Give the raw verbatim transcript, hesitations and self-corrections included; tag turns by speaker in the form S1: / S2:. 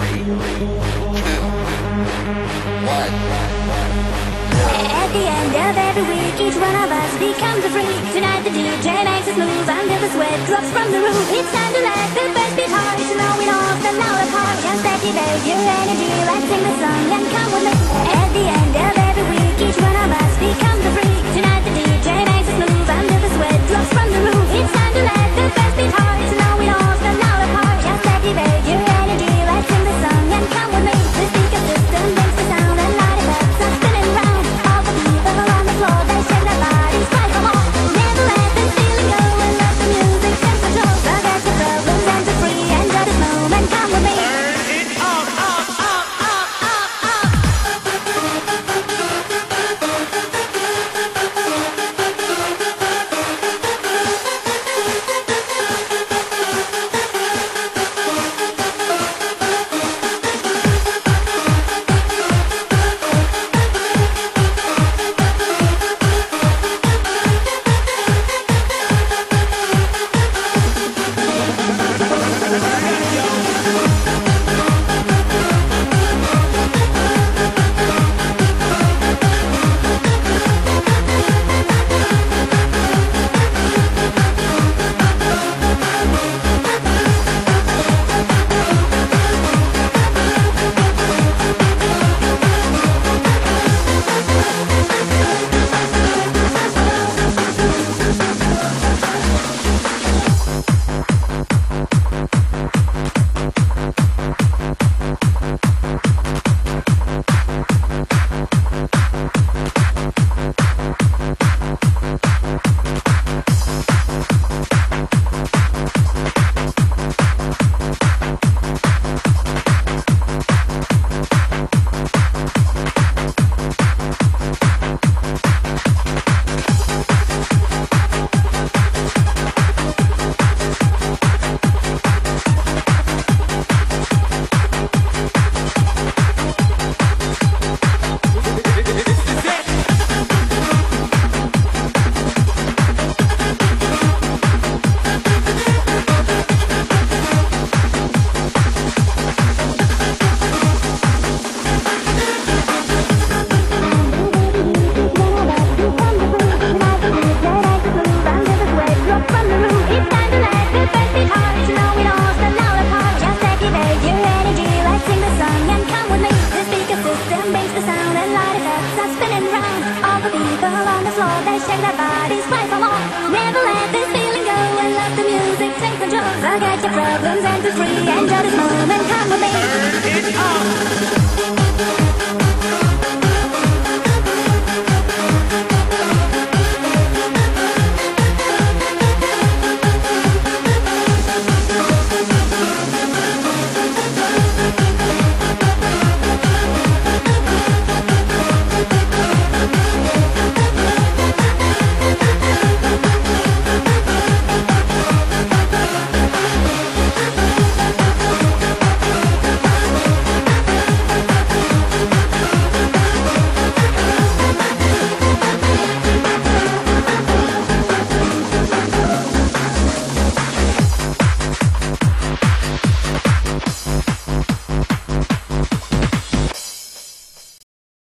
S1: At the end of every week, each one of us becomes a freak. Tonight the D J makes us move until the sweat drops from the roof. It's time to let the bass beat hard, so now we know the louder part. Just activate your energy, let's sing the song and come with me. At the end of every week, each one of us becomes a freak. Tonight the D J makes us move until the sweat drops from the roof. It's time to let the bass beat hard, so now we know the louder part. Just activate your energy, let's sing the song and come with me. The speaker system makes the sound and light it up, so spinning round. All the people on the floor, they shake their bodies, fight for more. Never let this feeling go and let the music take control. Forget your problems and be free, enjoy this moment, come with me. Forget your problems and be free, enjoy this moment, come with me. It's on.